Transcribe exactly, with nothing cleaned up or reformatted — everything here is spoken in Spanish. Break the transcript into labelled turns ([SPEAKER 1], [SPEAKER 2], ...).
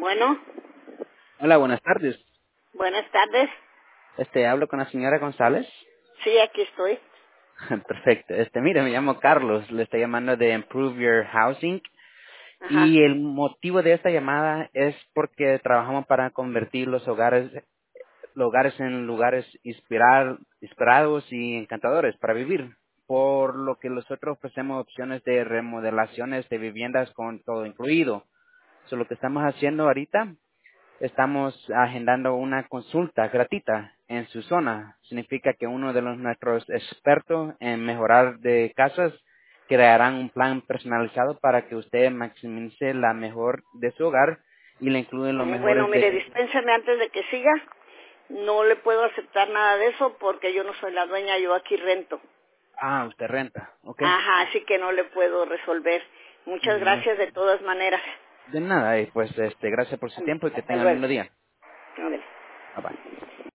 [SPEAKER 1] Bueno,
[SPEAKER 2] Hola, buenas tardes.
[SPEAKER 1] buenas tardes.
[SPEAKER 2] Este, hablo con la señora González.
[SPEAKER 1] Sí, aquí estoy.
[SPEAKER 2] Perfecto. Este, mire, me llamo Carlos. Le estoy llamando de Improve Your Housing.
[SPEAKER 1] Ajá.
[SPEAKER 2] Y el motivo de esta llamada es porque trabajamos para convertir los hogares, los hogares en lugares inspirar, inspirados y encantadores para vivir. Por lo que nosotros ofrecemos opciones de remodelaciones de viviendas con todo incluido. So, lo que estamos haciendo ahorita, estamos agendando una consulta gratuita en su zona. Significa que uno de los nuestros expertos en mejorar de casas crearán un plan personalizado para que usted maximice la mejor de su hogar y le incluyen los
[SPEAKER 1] Mm, Bueno,
[SPEAKER 2] mejores
[SPEAKER 1] mire,
[SPEAKER 2] de...
[SPEAKER 1] dispénseme antes de que siga. No le puedo aceptar nada de eso porque yo no soy la dueña, yo aquí rento.
[SPEAKER 2] Ah, usted renta, ok.
[SPEAKER 1] Ajá, así que no le puedo resolver. Muchas
[SPEAKER 2] Mm,
[SPEAKER 1] gracias de todas maneras.
[SPEAKER 2] De nada, y pues este, gracias por su
[SPEAKER 1] Ándale,
[SPEAKER 2] tiempo y que
[SPEAKER 1] hasta
[SPEAKER 2] tenga un
[SPEAKER 1] luego.
[SPEAKER 2] lindo día.
[SPEAKER 1] Ándale.
[SPEAKER 2] Bye bye.